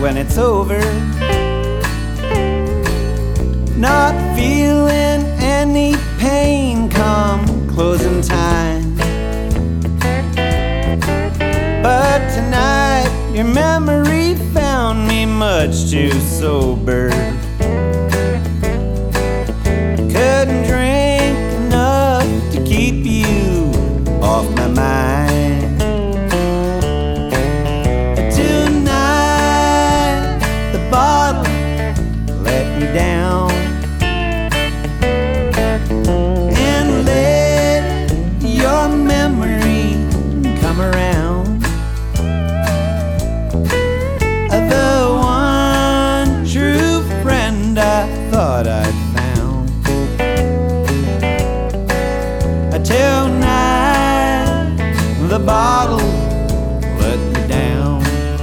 when it's over. Not feeling any pain come closing time. But tonight your memory found me much too sober. Couldn't drink enough to keep you off my mind. Tonight the bottle let me down and let your memory come around. The one true friend I thought I'd found. Till now the bottle let me down.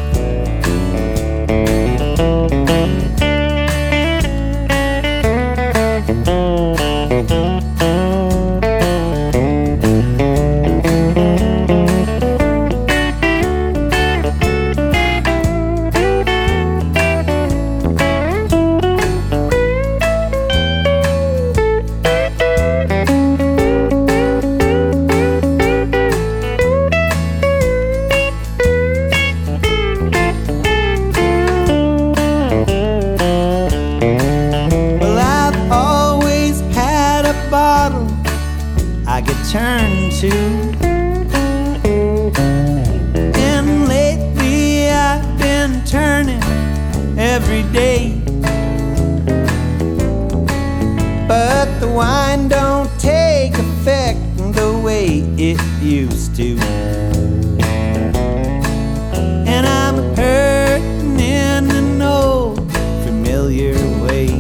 I could turn to, and lately I've been turning every day. But the wine don't take effect the way it used to, and I'm hurting in an old familiar way.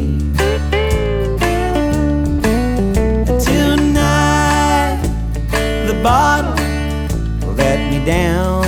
The bottle let me down